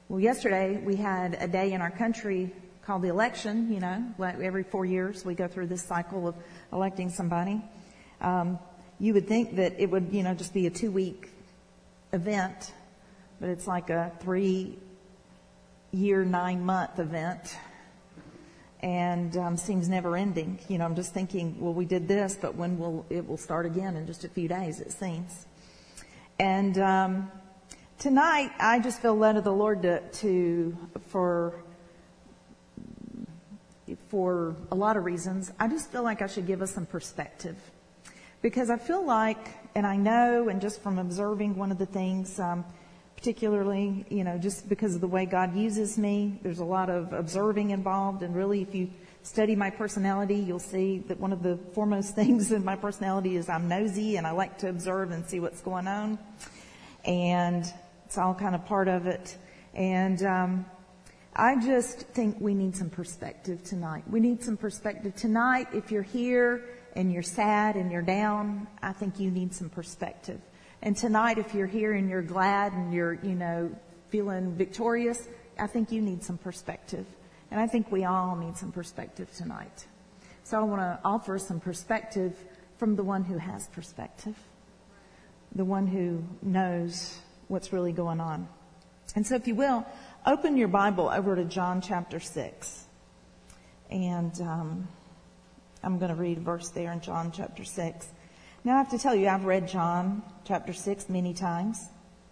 Well, yesterday we had a day in our country called the election. You know, like every 4 years we go through this cycle of electing somebody. You would think that it would, just be a 2-week event, but it's like a 3-year, 9-month event, and seems never ending. I'm just thinking, well, we did this, but when it will start again in just a few days, it seems. And tonight, I just feel led of the Lord for a lot of reasons. I just feel like I should give us some perspective, because I feel like, and I know, and just from observing one of the things, particularly, just because of the way God uses me, there's a lot of observing involved. And really, if you study my personality, you'll see that one of the foremost things in my personality is I'm nosy, and I like to observe and see what's going on. And it's all kind of part of it. And I just think we need some perspective tonight. We need some perspective tonight. If you're here and you're sad and you're down, I think you need some perspective. And tonight, if you're here and you're glad and you're, feeling victorious, I think you need some perspective. And I think we all need some perspective tonight. So I want to offer some perspective from the one who has perspective, the one who knows what's really going on. And so if you will, open your Bible over to John chapter 6. And I'm going to read a verse there in John chapter 6. Now I have to tell you, I've read John chapter 6 many times.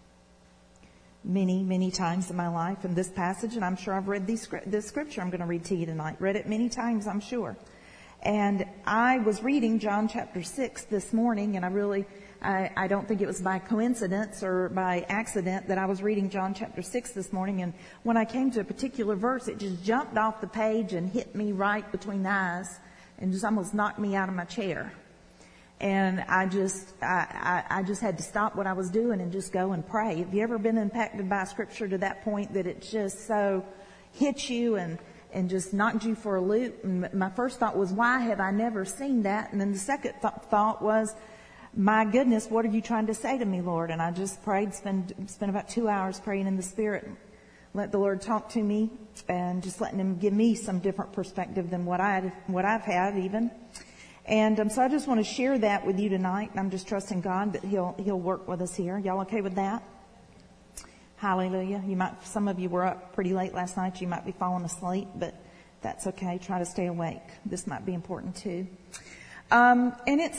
Many times in my life. And this passage, and I'm sure I've read this scripture I'm going to read to you tonight. Read it many times, I'm sure. And I was reading John chapter 6 this morning, and I don't think it was by coincidence or by accident that I was reading John chapter 6 this morning. And when I came to a particular verse, it just jumped off the page and hit me right between the eyes and just almost knocked me out of my chair. And I just had to stop what I was doing and just go and pray. Have you ever been impacted by scripture to that point that it just so hit you and just knocked you for a loop? And my first thought was, why have I never seen that? And then the second thought was, my goodness, what are you trying to say to me, Lord? And I just prayed, spent about 2 hours praying in the Spirit. Let the Lord talk to me and just letting Him give me some different perspective than what I've had even. And so I just want to share that with you tonight. And I'm just trusting God that He'll work with us here. Y'all okay with that? Hallelujah. Some of you were up pretty late last night. You might be falling asleep, but that's okay. Try to stay awake. This might be important too. And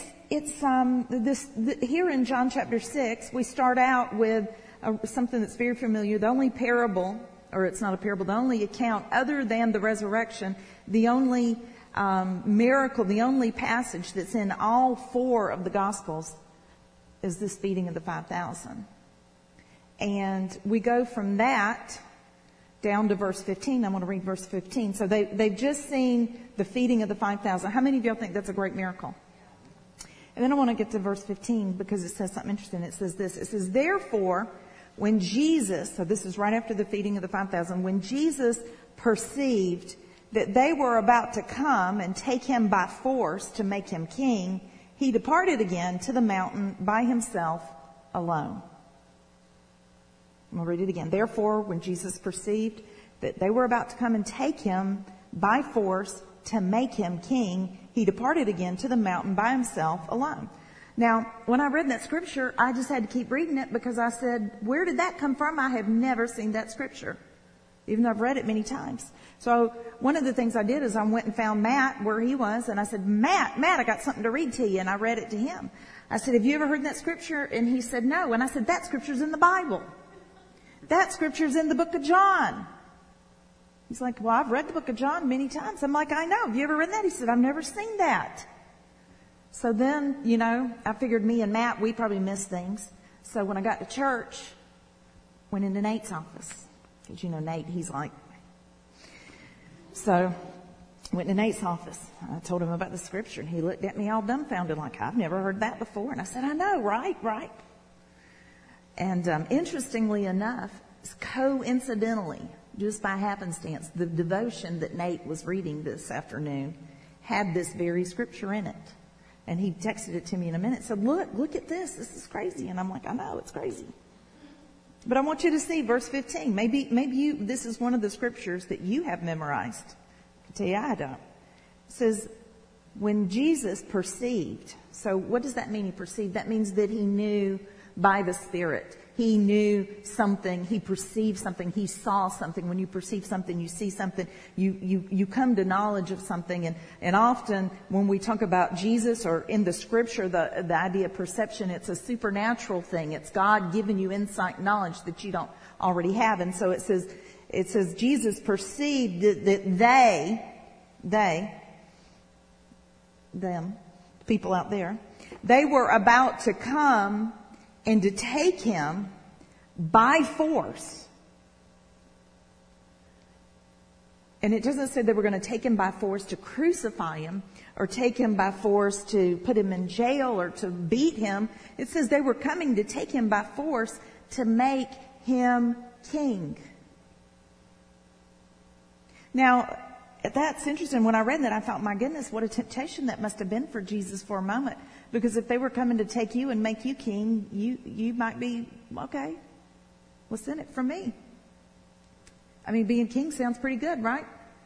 here in John chapter 6, we start out with something that's very familiar. The only parable, or it's not a parable, the only account other than the resurrection, the only miracle, the only passage that's in all 4 of the Gospels is this feeding of the 5,000. And we go from that down to verse 15. I want to read verse 15. So they've just seen the feeding of the 5,000. How many of y'all think that's a great miracle? And then I want to get to verse 15 because it says something interesting. It says this. It says, therefore, when Jesus, so this is right after the feeding of the 5,000, when Jesus perceived that they were about to come and take him by force to make him king, he departed again to the mountain by himself alone. I'm going to read it again. Therefore, when Jesus perceived that they were about to come and take him by force to make him king, he departed again to the mountain by himself alone. Now, when I read that scripture, I just had to keep reading it because I said, where did that come from? I have never seen that scripture, even though I've read it many times. So one of the things I did is I went and found Matt where he was, and I said, Matt, I got something to read to you, and I read it to him. I said, have you ever heard that scripture? And he said, no. And I said, that scripture's in the Bible. That scripture's in the book of John. He's like, well, I've read the book of John many times. I'm like, I know. Have you ever read that? He said, I've never seen that. So then, I figured me and Matt, we probably missed things. So when I got to church, went into Nate's office. Because Nate, he's like. So went to Nate's office. I told him about the scripture, and he looked at me all dumbfounded like, I've never heard that before. And I said, I know, right. And interestingly enough, coincidentally, just by happenstance, the devotion that Nate was reading this afternoon had this very scripture in it. And he texted it to me in a minute, said, look at this. This is crazy. And I'm like, I know, it's crazy. But I want you to see verse 15. Maybe this is one of the scriptures that you have memorized. I can tell you I don't. It says, when Jesus perceived. So what does that mean, he perceived? That means that he knew by the Spirit. He knew something. He perceived something. He saw something. When you perceive something, you see something. You come to knowledge of something. And often when we talk about Jesus or in the scripture, the idea of perception, it's a supernatural thing. It's God giving you insight, knowledge that you don't already have. And so it says Jesus perceived that them, people out there, they were about to come and to take him by force. And it doesn't say they were going to take him by force to crucify him or take him by force to put him in jail or to beat him. It says they were coming to take him by force to make him king. Now, that's interesting. When I read that, I thought, my goodness, what a temptation that must have been for Jesus for a moment. Because if they were coming to take you and make you king, you might be, okay, what's in it for me? I mean, being king sounds pretty good, right?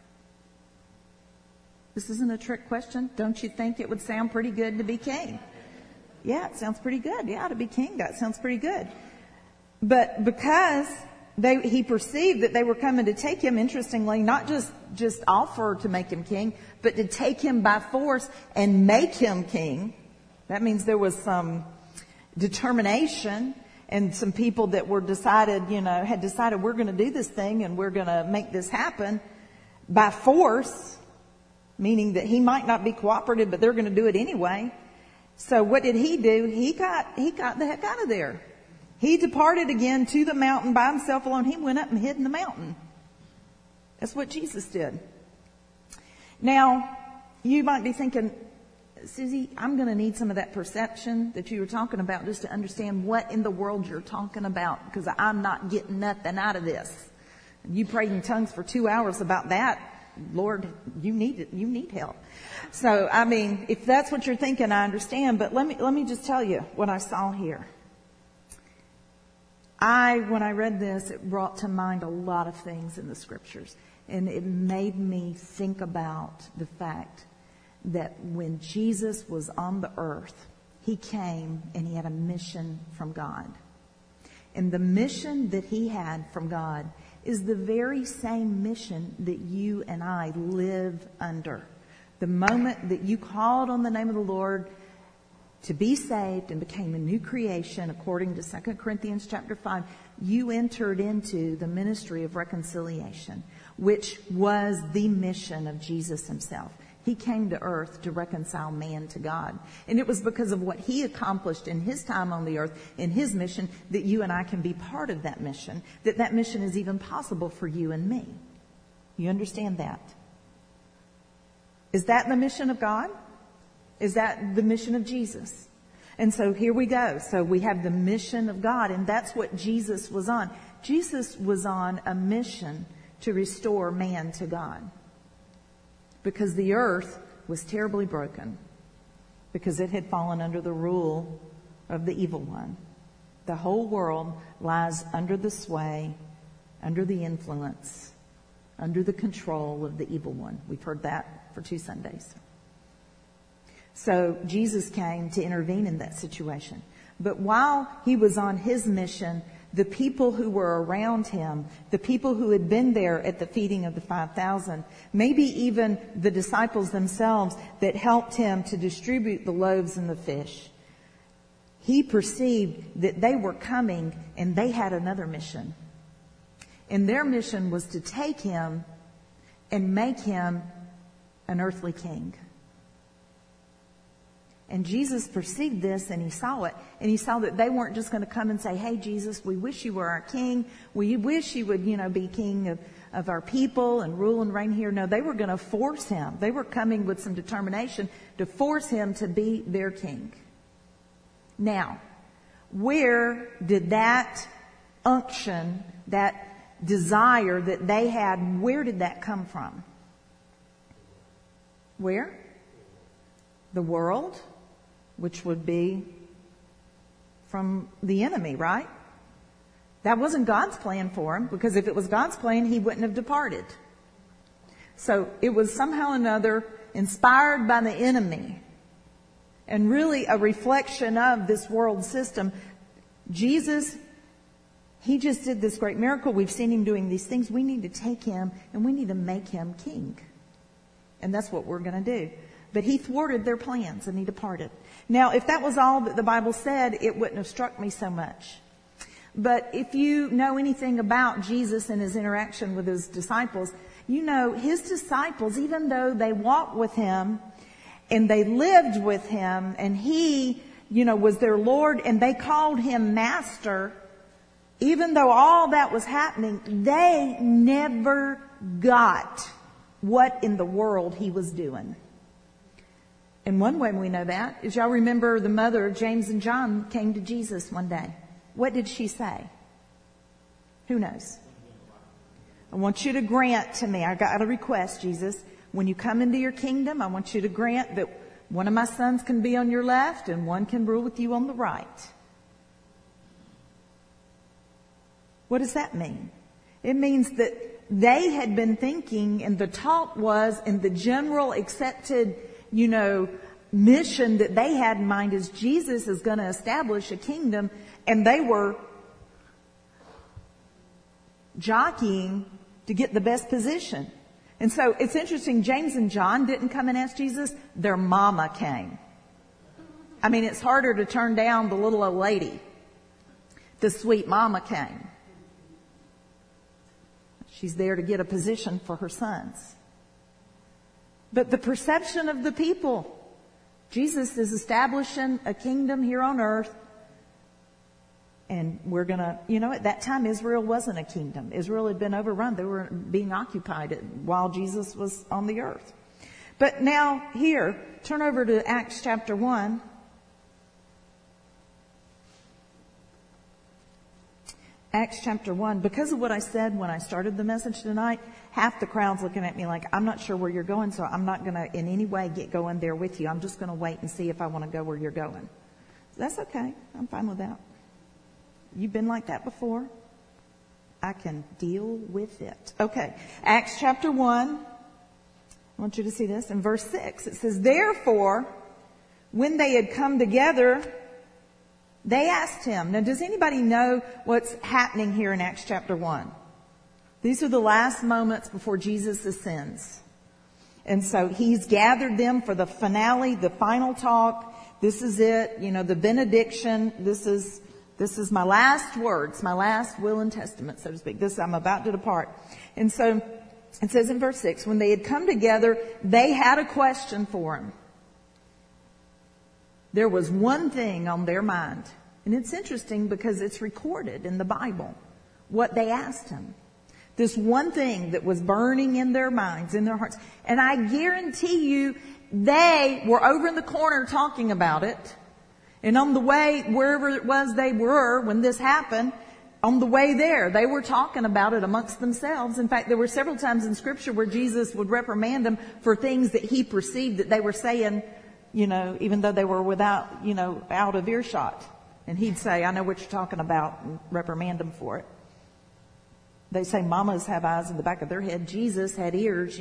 This isn't a trick question. Don't you think it would sound pretty good to be king? Yeah, it sounds pretty good. Yeah, to be king, that sounds pretty good. But because he perceived that they were coming to take him, interestingly, not just offer to make him king, but to take him by force and make him king. That means there was some determination and some people that had decided we're going to do this thing and we're going to make this happen by force, meaning that he might not be cooperative, but they're going to do it anyway. So what did he do? He got the heck out of there. He departed again to the mountain by himself alone. He went up and hid in the mountain. That's what Jesus did. Now, you might be thinking, Susie, I'm going to need some of that perception that you were talking about just to understand what in the world you're talking about, because I'm not getting nothing out of this. You prayed in tongues for 2 hours about that. Lord, you need help. So, I mean, if that's what you're thinking, I understand. But let me just tell you what I saw here. When I read this, it brought to mind a lot of things in the scriptures. And it made me think about the fact that when Jesus was on the earth, he came and he had a mission from God. And the mission that he had from God is the very same mission that you and I live under. The moment that you called on the name of the Lord to be saved and became a new creation, according to 2 Corinthians chapter 5, you entered into the ministry of reconciliation, which was the mission of Jesus himself. He came to earth to reconcile man to God. And it was because of what he accomplished in his time on the earth, in his mission, that you and I can be part of that mission, that mission is even possible for you and me. You understand that? Is that the mission of God? Is that the mission of Jesus? And so here we go. So we have the mission of God, and that's what Jesus was on. Jesus was on a mission to restore man to God. Because the earth was terribly broken. Because it had fallen under the rule of the evil one. The whole world lies under the sway, under the influence, under the control of the evil one. We've heard that for 2 Sundays. So Jesus came to intervene in that situation. But while he was on his mission, the people who were around him, the people who had been there at the feeding of the 5,000, maybe even the disciples themselves that helped him to distribute the loaves and the fish, he perceived that they were coming and they had another mission. And their mission was to take him and make him an earthly king. And Jesus perceived this and he saw it. And he saw that they weren't just going to come and say, hey, Jesus, we wish you were our king. We wish you would, be king of our people and rule and reign here. No, they were going to force him. They were coming with some determination to force him to be their king. Now, where did that unction, that desire that they had, where did that come from? Where? The world, which would be from the enemy, right? That wasn't God's plan for him, because if it was God's plan, he wouldn't have departed. So it was somehow or another inspired by the enemy and really a reflection of this world system. Jesus, he just did this great miracle. We've seen him doing these things. We need to take him and we need to make him king. And that's what we're going to do. But he thwarted their plans and he departed. Now, if that was all that the Bible said, it wouldn't have struck me so much. But if you know anything about Jesus and his interaction with his disciples, you know his disciples, even though they walked with him and they lived with him and he, was their Lord and they called him Master, even though all that was happening, they never got what in the world he was doing. And one way we know that is, y'all remember the mother of James and John came to Jesus one day. What did she say? Who knows? I want you to grant to me, I got a request, Jesus. When you come into your kingdom, I want you to grant that one of my sons can be on your left and one can rule with you on the right. What does that mean? It means that they had been thinking, and the talk was, and the general accepted, mission that they had in mind is Jesus is going to establish a kingdom, and they were jockeying to get the best position. And so it's interesting, James and John didn't come and ask Jesus, their mama came. I mean, it's harder to turn down the little old lady. The sweet mama came. She's there to get a position for her sons. But the perception of the people, Jesus is establishing a kingdom here on earth. And we're going to, at that time, Israel wasn't a kingdom. Israel had been overrun. They were being occupied while Jesus was on the earth. But now here, turn over to Acts chapter 1. Acts chapter 1. Because of what I said when I started the message tonight, half the crowd's looking at me like, I'm not sure where you're going, so I'm not going to in any way get going there with you. I'm just going to wait and see if I want to go where you're going. That's okay. I'm fine with that. You've been like that before. I can deal with it. Okay. Acts chapter 1. I want you to see this. In verse 6, it says, therefore, when they had come together, they asked him. Now, does anybody know what's happening here in Acts chapter 1? These are the last moments before Jesus ascends. And so he's gathered them for the finale, the final talk. This is it. The benediction. This is my last words, my last will and testament, so to speak. I'm about to depart. And so it says in verse 6, when they had come together, they had a question for him. There was one thing on their mind. And it's interesting because it's recorded in the Bible what they asked him. This one thing that was burning in their minds, in their hearts. And I guarantee you, they were over in the corner talking about it. And on the way, wherever it was they were when this happened, on the way there, they were talking about it amongst themselves. In fact, there were several times in Scripture where Jesus would reprimand them for things that he perceived that they were saying, even though they were without, out of earshot. And he'd say, I know what you're talking about, and reprimand them for it. They say mamas have eyes in the back of their head. Jesus had ears,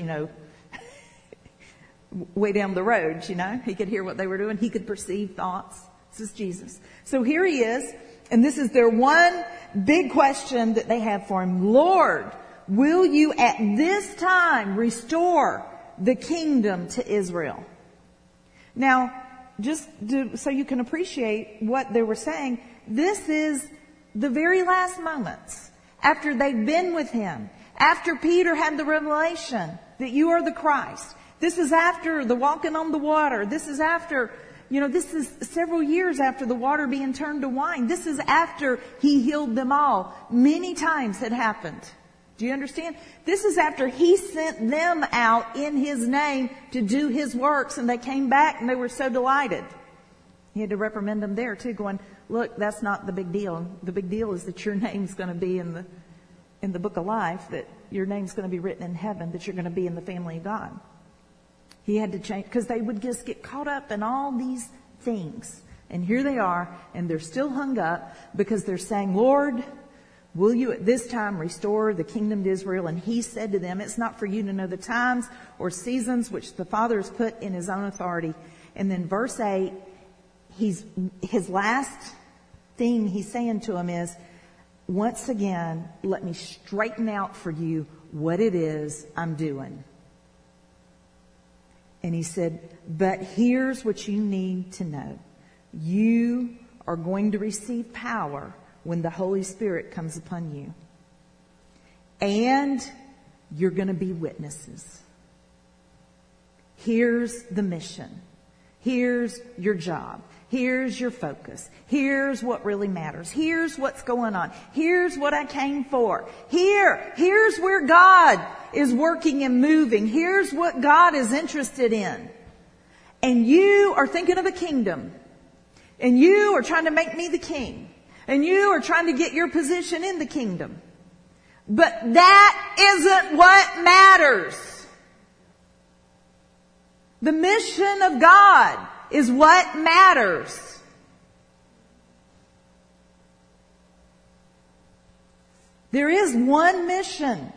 way down the road, He could hear what they were doing. He could perceive thoughts. This is Jesus. So here he is, and this is their one big question that they have for him. Lord, will you at this time restore the kingdom to Israel? Now, so you can appreciate what they were saying, this is the very last moments after they've been with him, after Peter had the revelation that you are the Christ. This is after the walking on the water. This is after, this is several years after the water being turned to wine. This is after he healed them all. Many times it happened. Do you understand? This is after he sent them out in his name to do his works, and they came back and they were so delighted. He had to reprimand them there too, going, look, that's not the big deal. The big deal is that your name's going to be in the book of life, that your name's going to be written in heaven, that you're going to be in the family of God. He had to change, because they would just get caught up in all these things. And here they are, and they're still hung up because they're saying, Lord, Will you at this time restore the kingdom to Israel? And he said to them, it's not for you to know the times or seasons which the Father has put in his own authority. And then verse 8, his last thing he's saying to them is, once again, let me straighten out for you what it is I'm doing. And he said, but here's what you need to know. You are going to receive power when the Holy Spirit comes upon you. And you're going to be witnesses. Here's the mission. Here's your job. Here's your focus. Here's what really matters. Here's what's going on. Here's what I came for. Here's where God is working and moving. Here's what God is interested in. And you are thinking of a kingdom. And you are trying to make me the king. And you are trying to get your position in the kingdom. But that isn't what matters. The mission of God is what matters. There is one mission.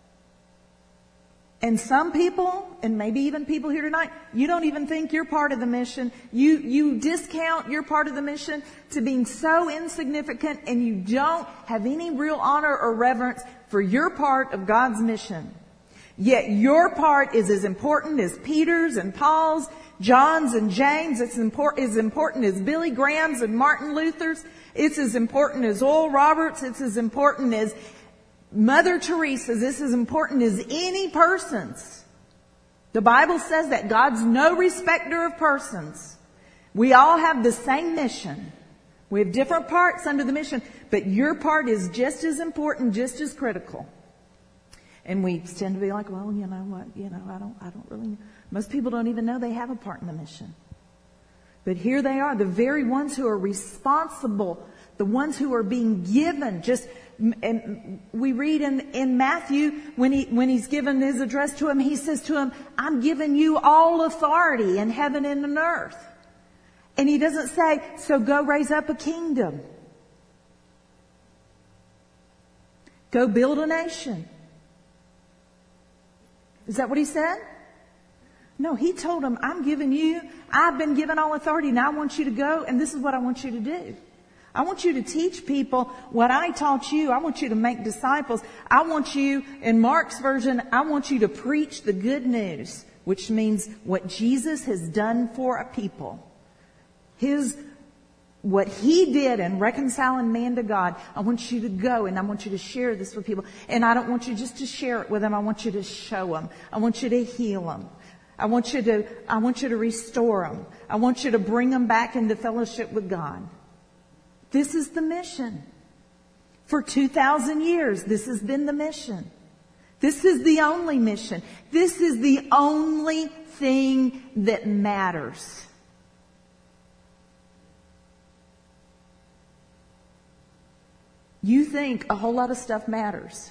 And some people, and maybe even people here tonight, you don't even think you're part of the mission. You discount your part of the mission to being so insignificant, and you don't have any real honor or reverence for your part of God's mission. Yet your part is as important as Peter's and Paul's, John's and James. It's as important as Billy Graham's and Martin Luther's. It's as important as Oral Roberts. It's as important as Mother Teresa's. This is important as any person's. The Bible says that God's no respecter of persons. We all have the same mission. We have different parts under the mission, but your part is just as important, just as critical. And we tend to be like, well, you know what, I don't really, most people don't even know they have a part in the mission. But here they are, the very ones who are responsible, the ones who are being given. And we read in Matthew, when he's given his address to him, he says to him, I'm giving you all authority in heaven and on earth. And he doesn't say, so go raise up a kingdom. Go build a nation. Is that what he said? No, he told him, I've been given all authority, now I want you to go, and this is what I want you to do. I want you to teach people what I taught you. I want you to make disciples. I want you, in Mark's version, I want you to preach the good news, which means what Jesus has done for a people. What he did in reconciling man to God. I want you to go and I want you to share this with people. And I don't want you just to share it with them. I want you to show them. I want you to heal them. I want you to restore them. I want you to bring them back into fellowship with God. This is the mission. For 2,000 years, this has been the mission. This is the only mission. This is the only thing that matters. You think a whole lot of stuff matters.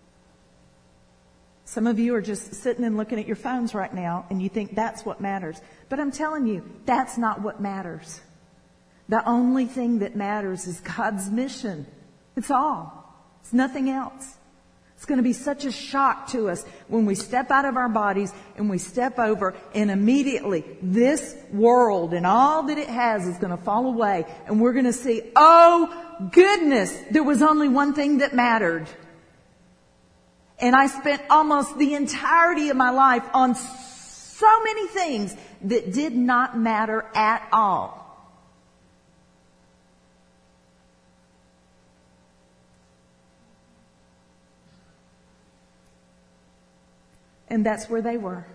Some of you are just sitting and looking at your phones right now and you think that's what matters. But I'm telling you, that's not what matters. The only thing that matters is God's mission. It's all. It's nothing else. It's going to be such a shock to us when we step out of our bodies and we step over, and immediately this world and all that it has is going to fall away, and we're going to see, oh goodness, there was only one thing that mattered. And I spent almost the entirety of my life on so many things that did not matter at all. And that's where they were.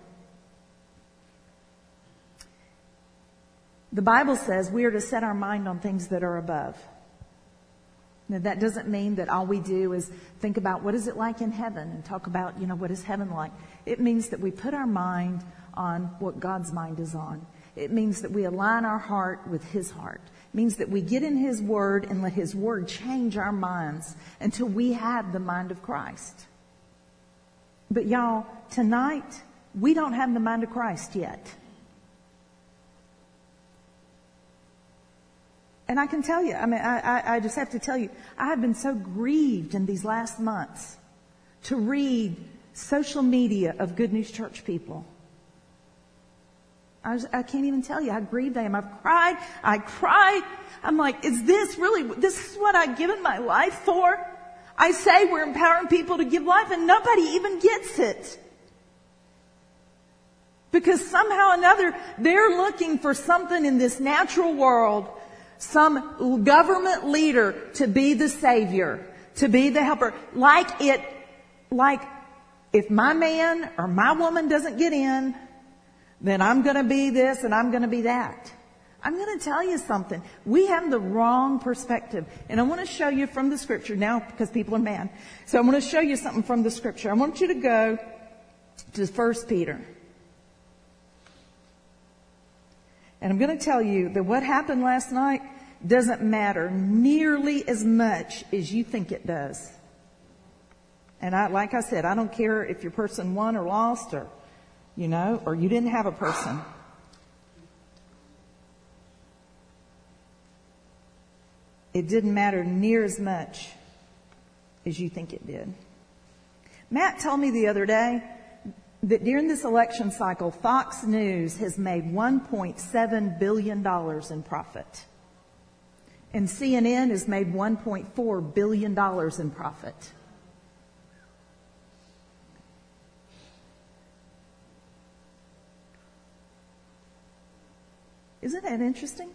The Bible says we are to set our mind on things that are above. Now, that doesn't mean that all we do is think about what is it like in heaven and talk about, what is heaven like. It means that we put our mind on what God's mind is on. It means that we align our heart with His heart. It means that we get in His Word and let His Word change our minds until we have the mind of Christ. But y'all, tonight, we don't have the mind of Christ yet. And I can tell you, I just have to tell you, I have been so grieved in these last months to read social media of Good News Church people. I can't even tell you how grieved I am. I cried. I'm like, is this is what I've given my life for? I say we're empowering people to give life and nobody even gets it. Because somehow or another, they're looking for something in this natural world, some government leader to be the savior, to be the helper. Like if my man or my woman doesn't get in, then I'm going to be this and I'm going to be that. I'm going to tell you something. We have the wrong perspective. And I want to show you from the scripture now because people are mad. So I want to show you something from the scripture. I want you to go to 1 Peter. And I'm going to tell you that what happened last night doesn't matter nearly as much as you think it does. And like I said, I don't care if your person won or lost or you didn't have a person. It didn't matter near as much as you think it did. Matt told me the other day that during this election cycle, Fox News has made $1.7 billion in profit. And CNN has made $1.4 billion in profit. Isn't that interesting?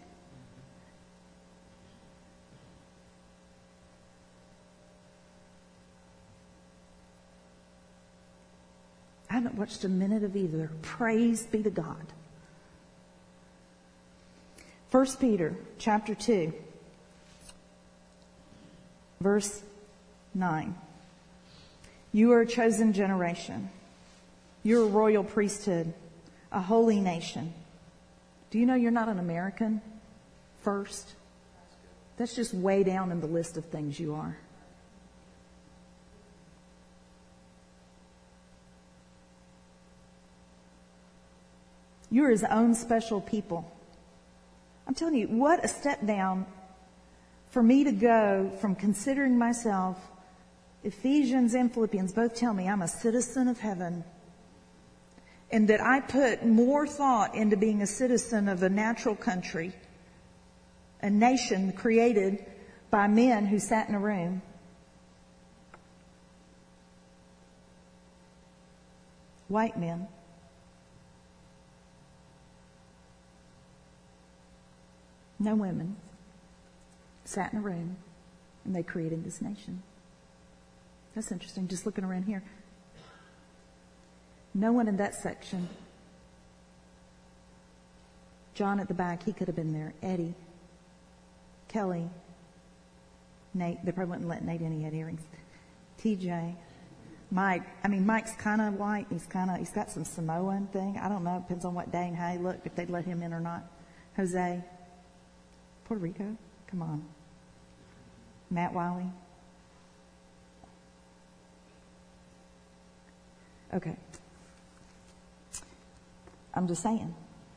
I haven't watched a minute of either. Praise be to God. 1 Peter chapter 2, verse 9. You are a chosen generation. You're a royal priesthood, a holy nation. Do you know you're not an American first? That's just way down in the list of things you are. You're His own special people. I'm telling you, what a step down for me to go from considering myself, Ephesians and Philippians both tell me I'm a citizen of heaven, and that I put more thought into being a citizen of a natural country, a nation created by men who sat in a room. White men. No women. Sat in a room and they created this nation. That's interesting, just looking around here. No one in that section. John at the back, he could have been there. Eddie. Kelly. Nate. They probably wouldn't let Nate in. He had earrings. TJ. Mike. Mike's kind of white. He's got some Samoan thing. I don't know. It depends on what day and how he looked, if they'd let him in or not. Jose. Puerto Rico. Come on. Matt Wiley. Okay. I'm just saying.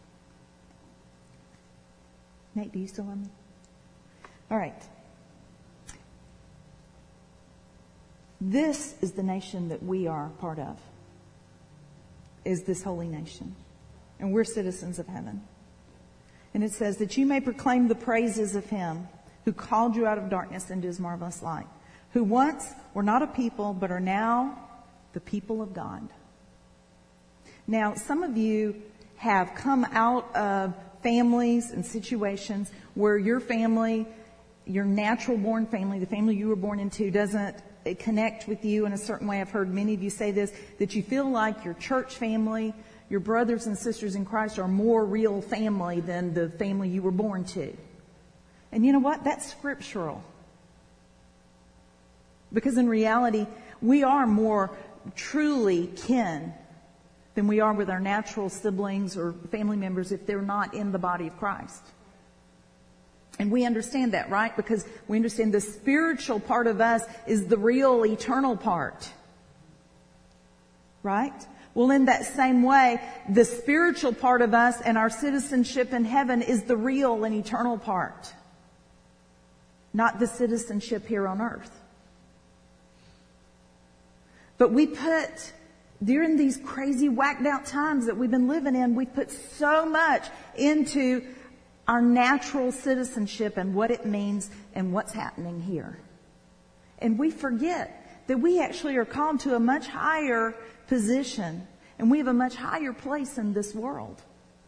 Nate, do you still love me? All right. This is the nation that we are part of, is this holy nation. And we're citizens of heaven. And it says that you may proclaim the praises of Him who called you out of darkness into His marvelous light, who once were not a people, but are now the people of God. Now, some of you have come out of families and situations where your family, your natural born family, the family you were born into, doesn't connect with you in a certain way. I've heard many of you say this, that you feel like your church family, your brothers and sisters in Christ are more real family than the family you were born to. And you know what? That's scriptural. Because in reality, we are more truly kin than we are with our natural siblings or family members if they're not in the body of Christ. And we understand that, right? Because we understand the spiritual part of us is the real eternal part. Right? Well, in that same way, the spiritual part of us and our citizenship in heaven is the real and eternal part. not the citizenship here on earth. But we put, during these crazy whacked out times that we've been living in, we put so much into our natural citizenship and what it means and what's happening here. And we forget that we actually are called to a much higher position and we have a much higher place in this world.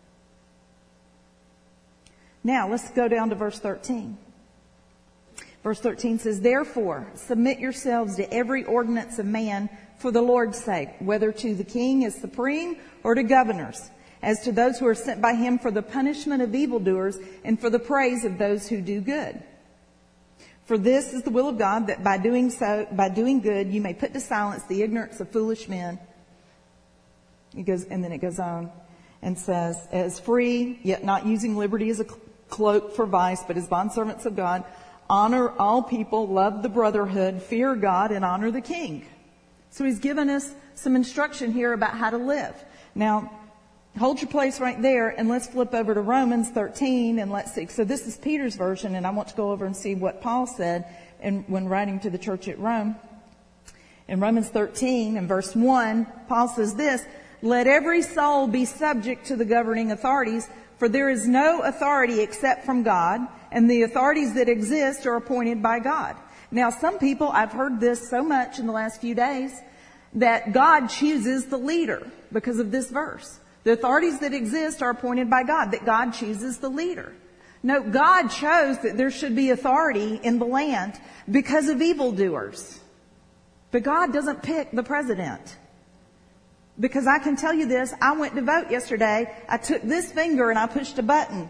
Now, let's go down to verse 13. Verse 13 says, "Therefore, submit yourselves to every ordinance of man for the Lord's sake, whether to the king as supreme or to governors, as to those who are sent by him for the punishment of evildoers and for the praise of those who do good. For this is the will of God, that by doing good, you may put to silence the ignorance of foolish men." It goes on and says, "As free, yet not using liberty as a cloak for vice, but as bondservants of God, honor all people, love the brotherhood, fear God, and honor the king." So he's given us some instruction here about how to live. Now, hold your place right there and let's flip over to Romans 13 and let's see. So this is Peter's version, and I want to go over and see what Paul said when writing to the church at Rome. In Romans 13 and verse 1, Paul says this, "Let every soul be subject to the governing authorities, for there is no authority except from God, and the authorities that exist are appointed by God." Now, some people, I've heard this so much in the last few days, that God chooses the leader because of this verse. The authorities that exist are appointed by God, that God chooses the leader. No, God chose that there should be authority in the land because of evildoers. But God doesn't pick the president. Because I can tell you this, I went to vote yesterday, I took this finger and I pushed a button.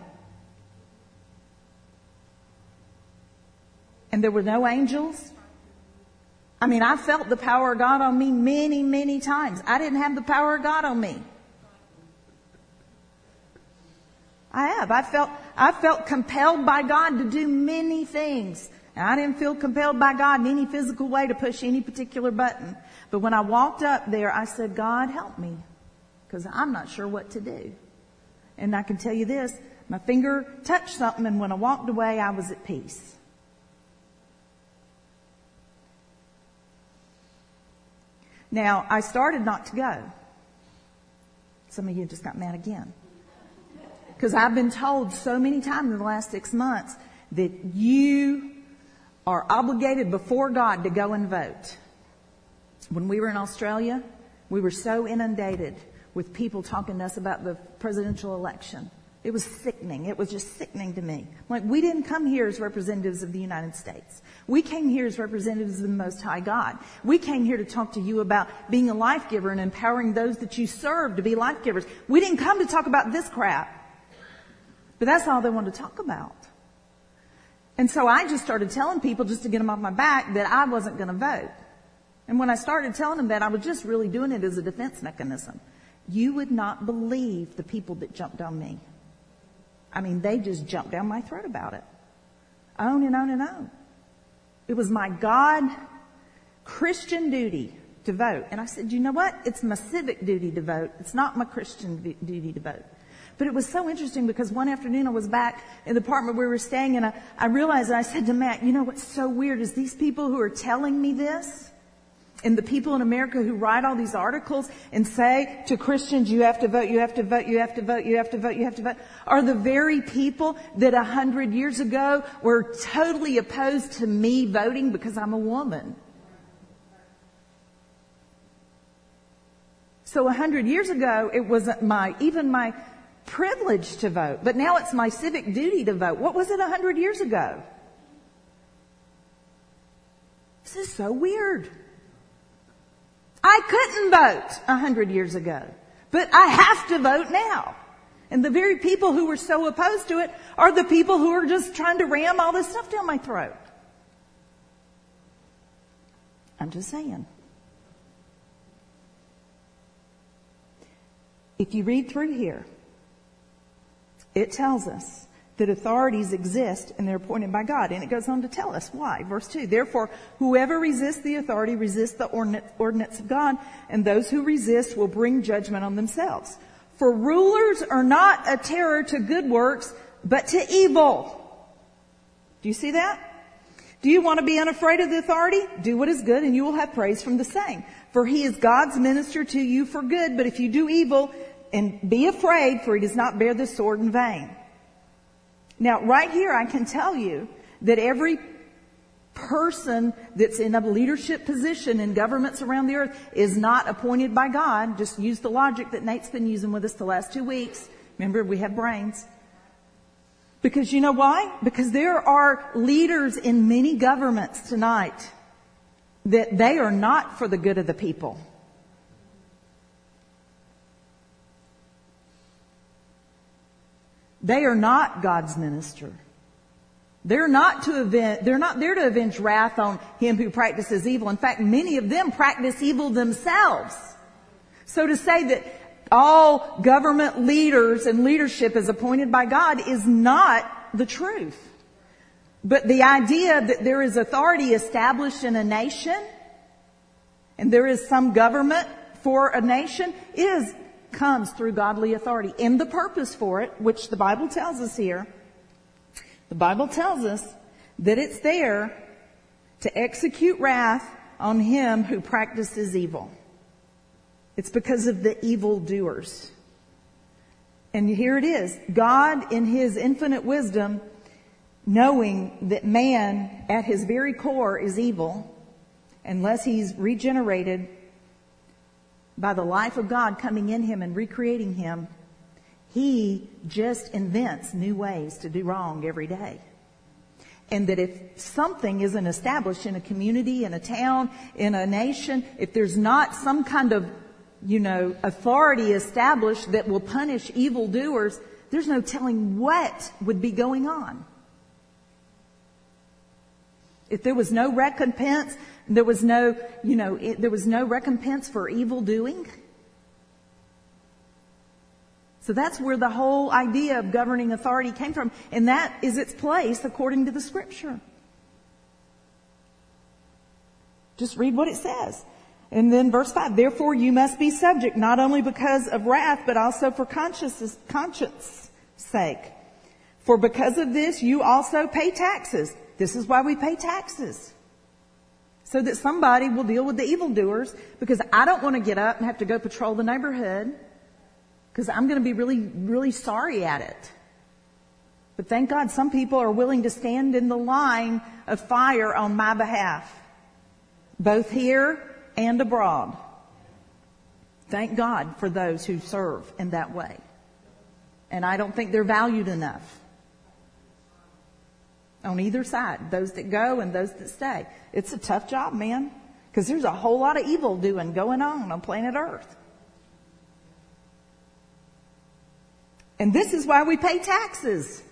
And there were no angels. I mean, I felt the power of God on me many, many times. I didn't have the power of God on me. I have. I felt compelled by God to do many things. And I didn't feel compelled by God in any physical way to push any particular button. But when I walked up there, I said, "God, help me, because I'm not sure what to do." And I can tell you this, my finger touched something, and when I walked away, I was at peace. Now, I started not to go. Some of you just got mad again. Because I've been told so many times in the last 6 months that you are obligated before God to go and vote. When we were in Australia, we were so inundated with people talking to us about the presidential election. It was sickening. It was just sickening to me. Like, we didn't come here as representatives of the United States. We came here as representatives of the Most High God. We came here to talk to you about being a life giver and empowering those that you serve to be life givers. We didn't come to talk about this crap. But that's all they wanted to talk about. And so I just started telling people, just to get them off my back, that I wasn't going to vote. And when I started telling them that, I was just really doing it as a defense mechanism. You would not believe the people that jumped on me. I mean, they just jumped down my throat about it. On and on and on. It was my God Christian duty to vote. And I said, you know what? It's my civic duty to vote. It's not my Christian duty to vote. But it was so interesting because one afternoon I was back in the apartment where we were staying, and I realized, and I said to Matt, you know what's so weird is these people who are telling me this, and the people in America who write all these articles and say to Christians, you have to vote, you have to vote, you have to vote, you have to vote, you have to vote, are the very people that 100 years ago were totally opposed to me voting because I'm a woman. So 100 years ago, it wasn't even my privilege to vote, but now it's my civic duty to vote. What was it 100 years ago? This is so weird. I couldn't vote 100 years ago, but I have to vote now. And the very people who were so opposed to it are the people who are just trying to ram all this stuff down my throat. I'm just saying. If you read through here, it tells us that authorities exist and they're appointed by God. And it goes on to tell us why. Verse 2, therefore, whoever resists the authority resists the ordinance of God, and those who resist will bring judgment on themselves. For rulers are not a terror to good works, but to evil. Do you see that? Do you want to be unafraid of the authority? Do what is good and you will have praise from the same. For he is God's minister to you for good, but if you do evil, and be afraid, for he does not bear the sword in vain. Now, right here, I can tell you that every person that's in a leadership position in governments around the earth is not appointed by God. Just use the logic that Nate's been using with us the last 2 weeks. Remember, we have brains. Because you know why? Because there are leaders in many governments tonight that they are not for the good of the people. They are not God's minister. They're not there to avenge wrath on him who practices evil. In fact, many of them practice evil themselves. So to say that all government leaders and leadership is appointed by God is not the truth. But the idea that there is authority established in a nation and there is some government for a nation comes through godly authority. And the purpose for it, which the Bible tells us here, the Bible tells us that it's there to execute wrath on him who practices evil. It's because of the evildoers. And here it is. God, in his infinite wisdom, knowing that man at his very core is evil, unless he's regenerated by the life of God coming in him and recreating him, he just invents new ways to do wrong every day. And that if something isn't established in a community, in a town, in a nation, if there's not some kind of, authority established that will punish evildoers, there's no telling what would be going on. If there was no recompense, there was no recompense for evil doing. So that's where the whole idea of governing authority came from. And that is its place according to the Scripture. Just read what it says. And then verse 5, therefore you must be subject, not only because of wrath, but also for conscience sake. For because of this, you also pay taxes. This is why we pay taxes. So that somebody will deal with the evildoers, because I don't want to get up and have to go patrol the neighborhood, because I'm going to be really, really sorry at it. But thank God some people are willing to stand in the line of fire on my behalf, both here and abroad. Thank God for those who serve in that way. And I don't think they're valued enough. On either side, those that go and those that stay. It's a tough job, man, because there's a whole lot of evil doing going on planet Earth. And this is why we pay taxes.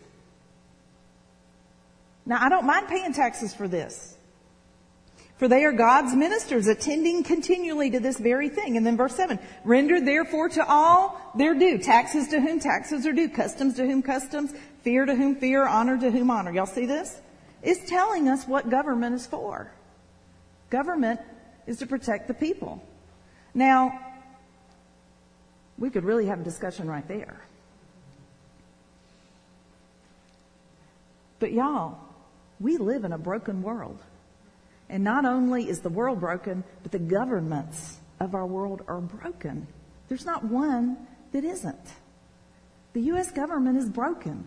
Now, I don't mind paying taxes for this. For they are God's ministers, attending continually to this very thing. And then verse 7, render therefore to all their due. Taxes to whom taxes are due. Customs to whom customs. Fear to whom fear. Honor to whom honor. Y'all see this? It's telling us what government is for. Government is to protect the people. Now, we could really have a discussion right there. But y'all, we live in a broken world. And not only is the world broken, but the governments of our world are broken. There's not one that isn't. The U.S. government is broken.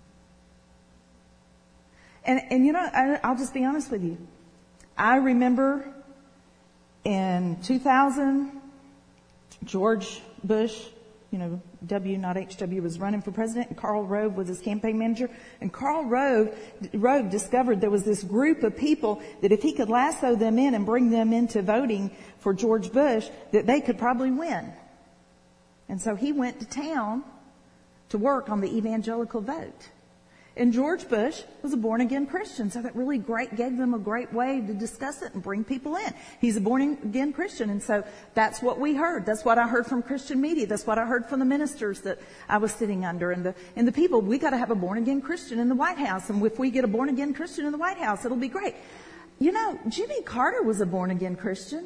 And I'll just be honest with you. I remember in 2000, George Bush, W, not HW, was running for president, and Karl Rove was his campaign manager. And Karl Rove discovered there was this group of people that if he could lasso them in and bring them into voting for George Bush, that they could probably win. And so he went to town to work on the evangelical vote. And George Bush was a born-again Christian, so that really gave them a great way to discuss it and bring people in. He's a born-again Christian, and so that's what we heard. That's what I heard from Christian media. That's what I heard from the ministers that I was sitting under and the people. We got to have a born-again Christian in the White House, and if we get a born-again Christian in the White House, it'll be great. Jimmy Carter was a born-again Christian.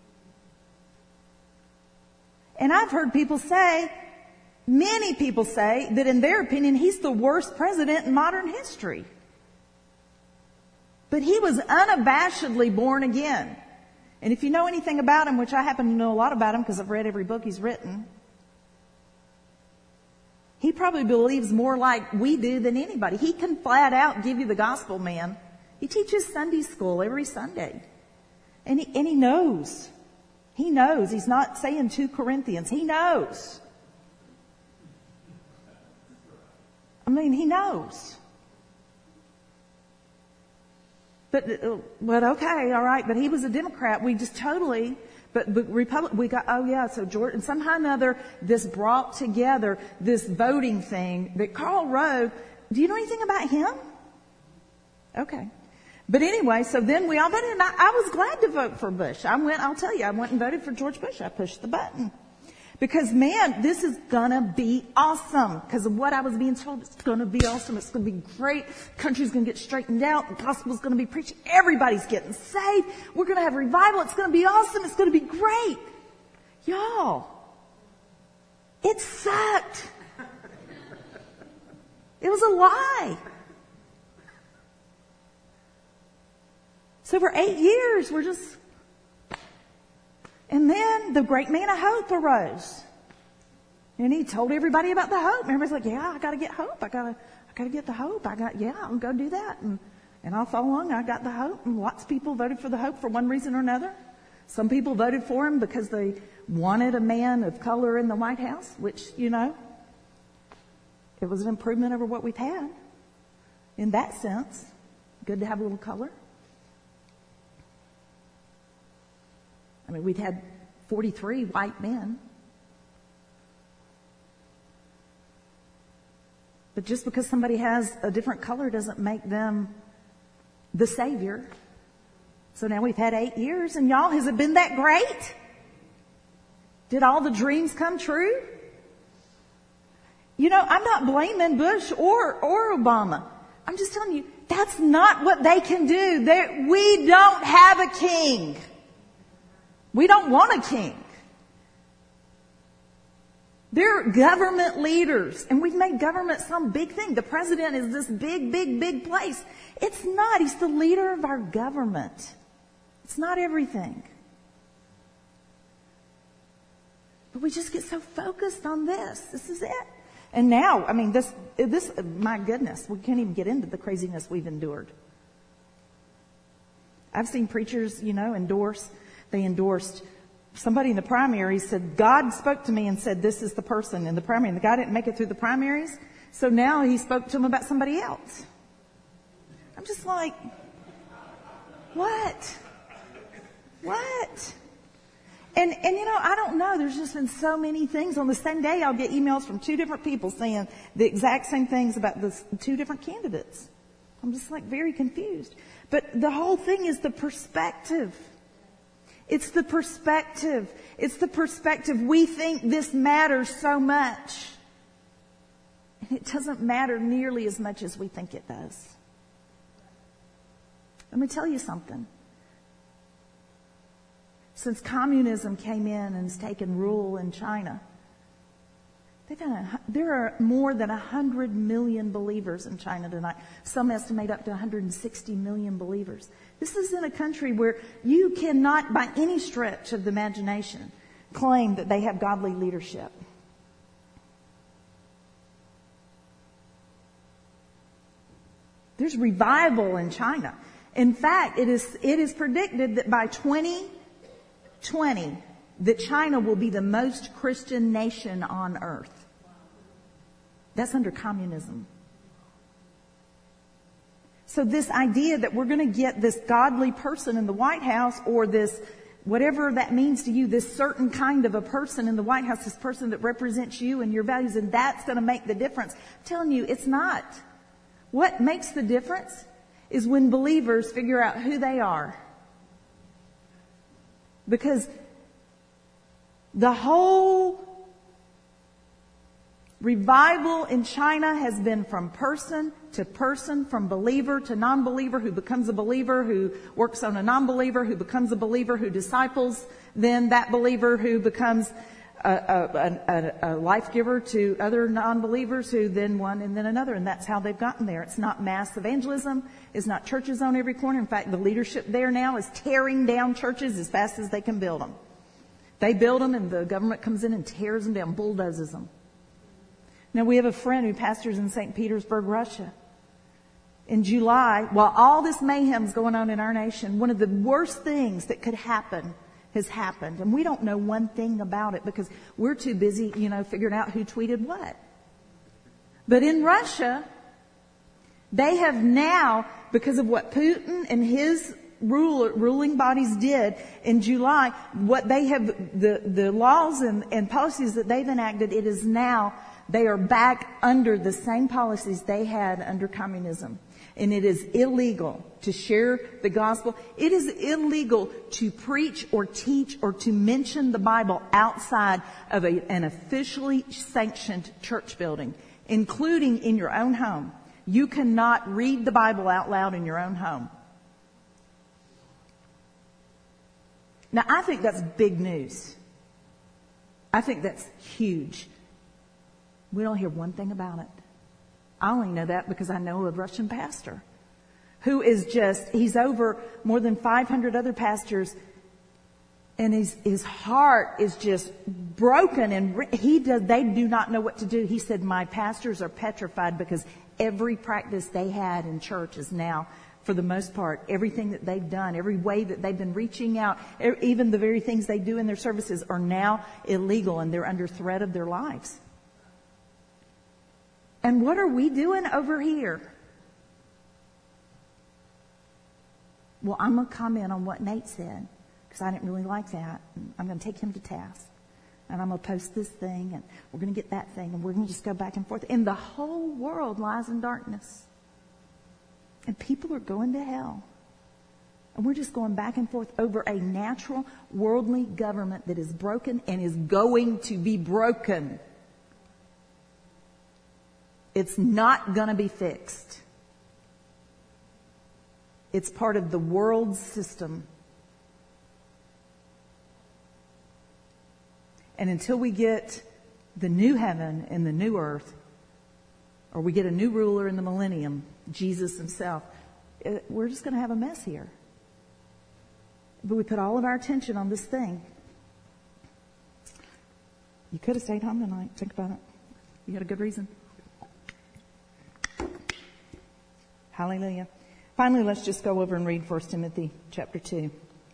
And I've heard many people say that in their opinion, he's the worst president in modern history. But he was unabashedly born again. And if you know anything about him, which I happen to know a lot about him because I've read every book he's written, he probably believes more like we do than anybody. He can flat out give you the gospel, man. He teaches Sunday school every Sunday. And he knows. He knows. He's not saying 2 Corinthians. He knows. I mean, he knows. But okay, all right. But he was a Democrat. We just totally, but we got, oh yeah, so George, and somehow or another, this brought together this voting thing that Karl Rove, do you know anything about him? Okay. But anyway, so then we all voted, and I was glad to vote for Bush. I went and voted for George Bush. I pushed the button. Because man, this is gonna be awesome. Because of what I was being told, it's gonna be awesome. It's gonna be great. The country's gonna get straightened out. The gospel's gonna be preached. Everybody's getting saved. We're gonna have revival. It's gonna be awesome. It's gonna be great. Y'all, it sucked. It was a lie. So for 8 years, we're just... And then the great man of hope arose. And he told everybody about the hope. And everybody's like, yeah, I got to get hope. I got to get the hope. I'll go do that. And I'll follow along. I got the hope. And lots of people voted for the hope for one reason or another. Some people voted for him because they wanted a man of color in the White House, which, you know, it was an improvement over what we've had. In that sense, good to have a little color. I mean, we'd had 43 white men. But just because somebody has a different color doesn't make them the Savior. So now we've had 8 years, and y'all, has it been that great? Did all the dreams come true? You know, I'm not blaming Bush or Obama. I'm just telling you, that's not what they can do. We don't have a king. We don't want a king. They're government leaders, and we've made government some big thing. The president is this big, big, big place. It's not. He's the leader of our government. It's not everything. But we just get so focused on this. This is it. And now, I mean, this, my goodness, we can't even get into the craziness we've endured. I've seen preachers, you know, they endorsed somebody in the primaries, said, God spoke to me and said, this is the person in the primary. And the guy didn't make it through the primaries. So now he spoke to him about somebody else. I'm just like, what? And you know, I don't know. There's just been so many things. On the same day, I'll get emails from 2 different people saying the exact same things about the 2 different candidates. I'm just like very confused. But the whole thing is the perspective. It's the perspective. It's the perspective. We think this matters so much. And it doesn't matter nearly as much as we think it does. Let me tell you something. Since communism came in and has taken rule in China, there are more than 100 million believers in China tonight. Some estimate up to 160 million believers. This is in a country where you cannot, by any stretch of the imagination, claim that they have godly leadership. There's revival in China. In fact, it is predicted that by 2020, that China will be the most Christian nation on earth. That's under communism. So this idea that we're going to get this godly person in the White House, or this, whatever that means to you, this certain kind of a person in the White House, this person that represents you and your values, and that's going to make the difference. I'm telling you, it's not. What makes the difference is when believers figure out who they are. Because the whole revival in China has been from person to person, from believer to non-believer, who becomes a believer, who works on a non-believer, who becomes a believer, who disciples then that believer, who becomes a life giver to other non-believers who then one and then another. And that's how they've gotten there. It's not mass evangelism. It's not churches on every corner. In fact, the leadership there now is tearing down churches as fast as they can build them. They build them and the government comes in and tears them down, bulldozes them. Now, we have a friend who pastors in St. Petersburg, Russia. In July, while all this mayhem's going on in our nation, one of the worst things that could happen has happened. And we don't know one thing about it because we're too busy, figuring out who tweeted what. But in Russia, they have now, because of what Putin and his ruling bodies did in July, what they have, the laws and policies that they've enacted, it is now, they are back under the same policies they had under communism. And it is illegal to share the gospel. It is illegal to preach or teach or to mention the Bible outside of an officially sanctioned church building, including in your own home. You cannot read the Bible out loud in your own home. Now, I think that's big news. I think that's huge. We don't hear one thing about it. I only know that because I know a Russian pastor who is he's over more than 500 other pastors, and his heart is just broken, and they do not know what to do. He said, my pastors are petrified because every practice they had in church is now, for the most part, everything that they've done, every way that they've been reaching out, even the very things they do in their services are now illegal, and they're under threat of their lives. And what are we doing over here? Well, I'm going to comment on what Nate said because I didn't really like that. I'm going to take him to task. And I'm going to post this thing and we're going to get that thing and we're going to just go back and forth. And the whole world lies in darkness. And people are going to hell. And we're just going back and forth over a natural, worldly government that is broken and is going to be broken. It's not going to be fixed. It's part of the world system. And until we get the new heaven and the new earth, or we get a new ruler in the millennium, Jesus himself, we're just going to have a mess here. But we put all of our attention on this thing. You could have stayed home tonight. Think about it. You had a good reason. Hallelujah. Finally, let's just go over and read 1 Timothy chapter 2.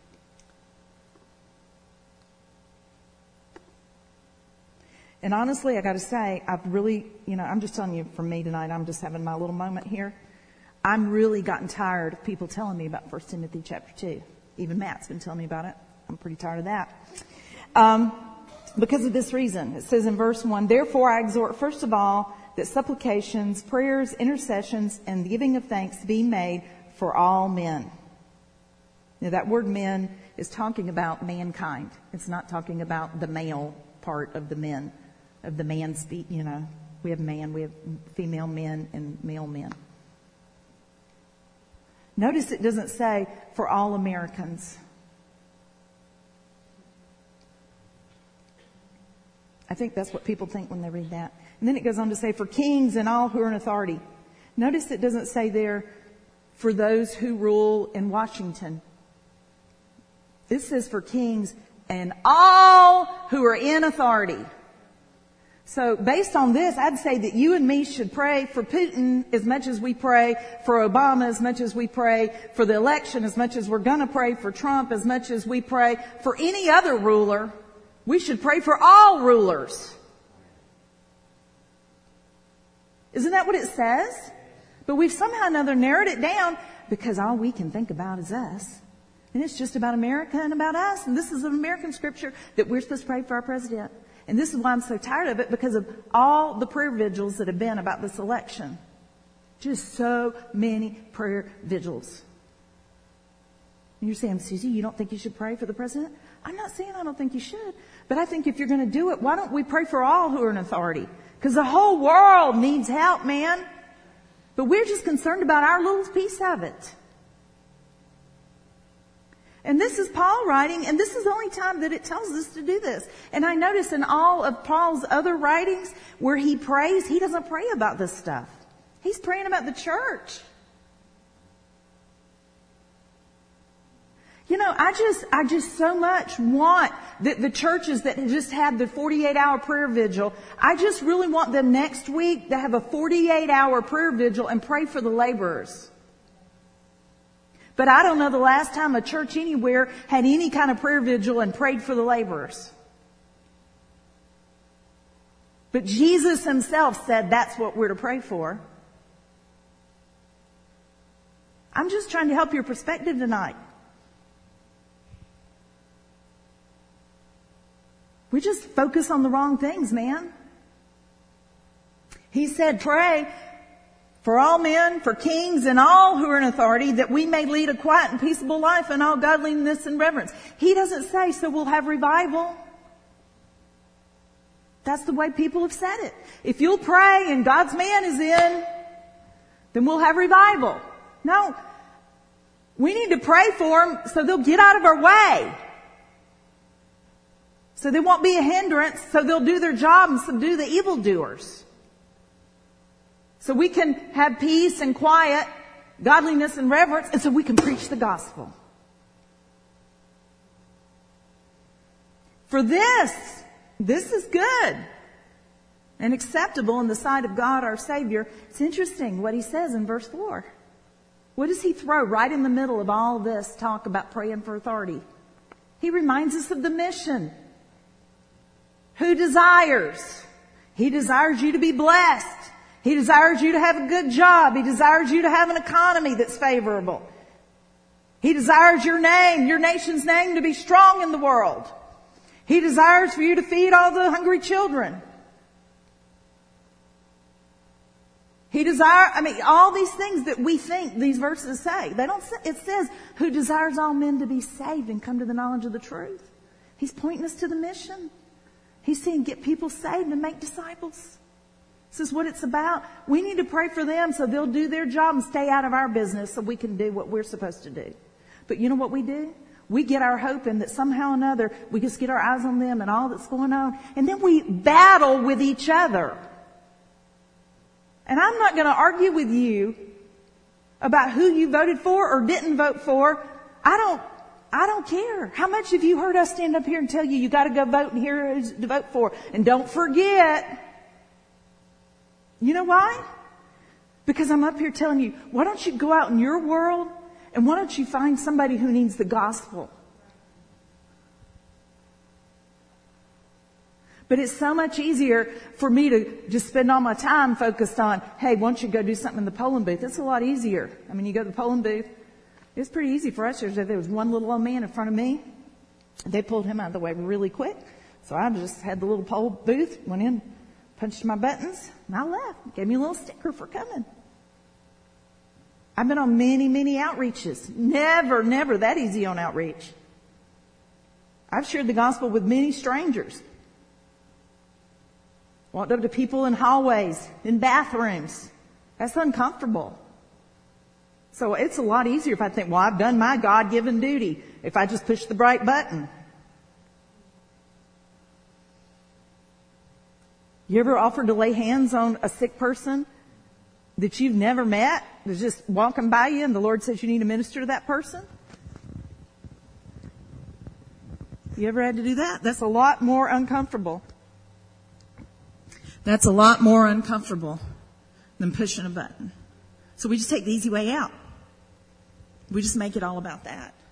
And honestly, I got to say, I've really, I'm just telling you from me tonight, I'm just having my little moment here. I'm really gotten tired of people telling me about 1 Timothy chapter 2. Even Matt's been telling me about it. I'm pretty tired of that. Because of this reason. It says in verse 1, therefore I exhort first of all that supplications, prayers, intercessions, and the giving of thanks be made for all men. Now that word men is talking about mankind. It's not talking about the male part of the men, of the man speak, We have man, we have female men and male men. Notice it doesn't say for all Americans. I think that's what people think when they read that. And then it goes on to say for kings and all who are in authority. Notice it doesn't say there for those who rule in Washington. This says for kings and all who are in authority. So based on this, I'd say that you and me should pray for Putin as much as we pray for Obama, as much as we pray for the election, as much as we're going to pray for Trump, as much as we pray for any other ruler. We should pray for all rulers. Isn't that what it says? But we've somehow or another narrowed it down because all we can think about is us. And it's just about America and about us. And this is an American scripture that we're supposed to pray for our president. And this is why I'm so tired of it, because of all the prayer vigils that have been about this election. Just so many prayer vigils. And you're saying, Susie, you don't think you should pray for the president? I'm not saying I don't think you should. But I think if you're going to do it, why don't we pray for all who are in authority? Because the whole world needs help, man. But we're just concerned about our little piece of it. And this is Paul writing, and this is the only time that it tells us to do this. And I notice in all of Paul's other writings where he prays, he doesn't pray about this stuff. He's praying about the church. You know, I just so much want the churches that just had the 48-hour prayer vigil, I just really want them next week to have a 48-hour prayer vigil and pray for the laborers. But I don't know the last time a church anywhere had any kind of prayer vigil and prayed for the laborers. But Jesus himself said that's what we're to pray for. I'm just trying to help your perspective tonight. We just focus on the wrong things, man. He said, pray for all men, for kings, and all who are in authority, that we may lead a quiet and peaceable life in all godliness and reverence. He doesn't say, so we'll have revival. That's the way people have said it. If you'll pray and God's man is in, then we'll have revival. No. We need to pray for them so they'll get out of our way. So they won't be a hindrance, so they'll do their job and subdue the evildoers. So we can have peace and quiet, godliness and reverence, and so we can preach the gospel. For this is good and acceptable in the sight of God our Savior. It's interesting what he says in verse 4. What does he throw right in the middle of all this talk about praying for authority? He reminds us of the mission. Who desires? He desires you to be blessed. He desires you to have a good job. He desires you to have an economy that's favorable. He desires your name, your nation's name, to be strong in the world. He desires for you to feed all the hungry children. He desires, all these things that we think these verses say. They don't say, it says, who desires all men to be saved and come to the knowledge of the truth. He's pointing us to the mission. He's saying get people saved and make disciples. This is what it's about. We need to pray for them so they'll do their job and stay out of our business so we can do what we're supposed to do. But you know what we do? We get our hope in that somehow or another we just get our eyes on them and all that's going on. And then we battle with each other. And I'm not going to argue with you about who you voted for or didn't vote for. I don't care. How much have you heard us stand up here and tell you got to go vote and here who's to vote for? And don't forget. You know why? Because I'm up here telling you, why don't you go out in your world and why don't you find somebody who needs the gospel? But it's so much easier for me to just spend all my time focused on, hey, why don't you go do something in the polling booth? It's a lot easier. You go to the polling booth. It's pretty easy for us. There was one little old man in front of me. They pulled him out of the way really quick. So I just had the little poll booth, went in, punched my buttons, and I left. Gave me a little sticker for coming. I've been on many, many outreaches. Never that easy on outreach. I've shared the gospel with many strangers. Walked up to people in hallways, in bathrooms. That's uncomfortable. So it's a lot easier if I think, well, I've done my God-given duty, if I just push the right button. You ever offered to lay hands on a sick person that you've never met, that's just walking by you and the Lord says you need to minister to that person? You ever had to do that? That's a lot more uncomfortable. That's a lot more uncomfortable than pushing a button. So we just take the easy way out. We just make it all about that.